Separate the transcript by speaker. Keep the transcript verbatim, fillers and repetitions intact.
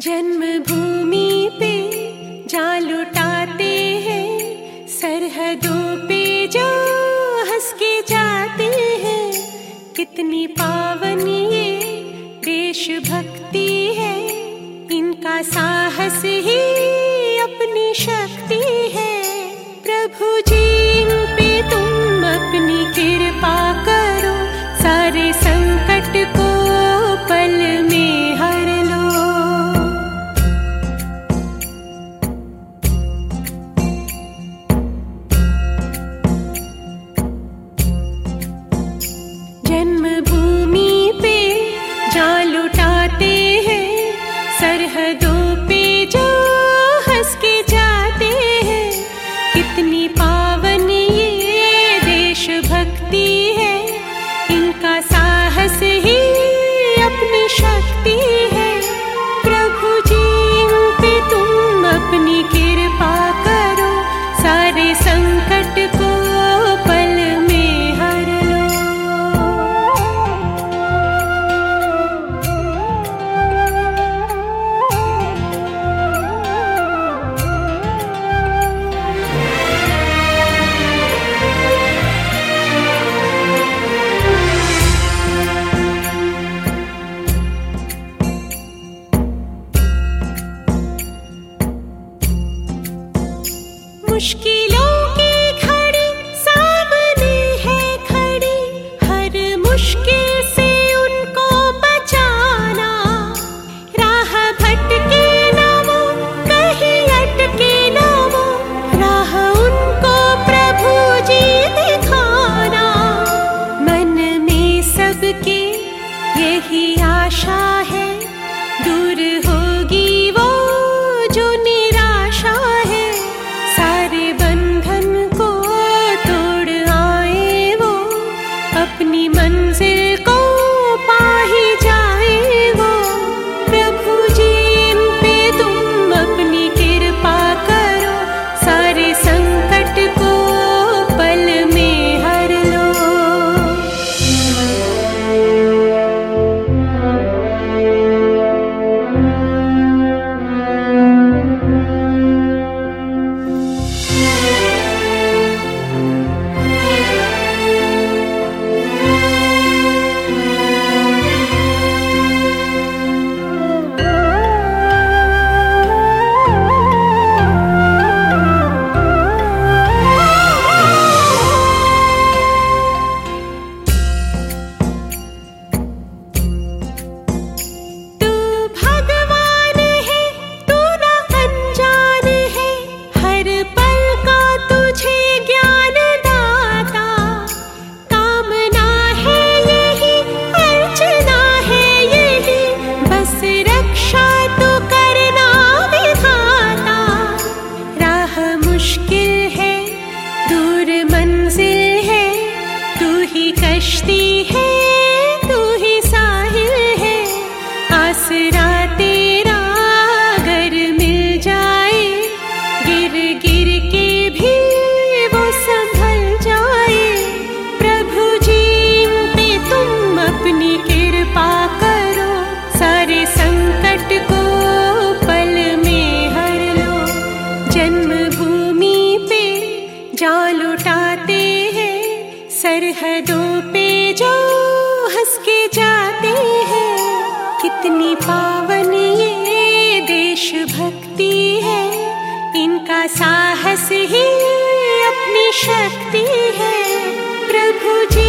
Speaker 1: जन्मभूमि पे जान लुटाते हैं, सरहदों पे जो हंस के जाते हैं। कितनी पावन ये देशभक्ति है, इनका साहस ही अपनी शक्ति है। प्रभु जी इन पे तुम अपनी कृपा करो, सारे संकट को पल में हर लो। जन्मभूमि पे जान लुटाते हैं, सरहदों पे जो हंस के जाते हैं। कितनी पावन ये देशभक्ति है, इनका साहस ही अपनी शक्ति है। प्रभु जी इन पे तुम अपनी कृपा करो, सारे संकट को पल में हर लो। मुश्किलों की घड़ी सामने है खड़ी, हर मुश्किल से उनको बचाना। राह भटके ना वो, कहीं अटके ना वो, राह उनको प्रभु जी दिखाना। मन में सबके यही आशा है, दूर होगी वो जो निराशा है। सारे बंधन को तोड़ आए वो, अपनी मंजिल को पा ही जाए वो। प्रभु जी इन पे तुम अपनी कृपा करो, सारे संकट को पल में हर लो। कश्ती है तू ही साहिल है, आसरा तेरा अगर मिल जाए, गिर गिर के भी वो संभल जाए। प्रभु जी इन पे तुम अपनी कृपा करो, सारे संकट को पल में हर लो। जन्मभूमि पे जान लुटाते हैं, सरहदों पे जो हंस के जाते हैं। कितनी पावन ये देशभक्ति है, इनका साहस ही अपनी शक्ति है। प्रभु जी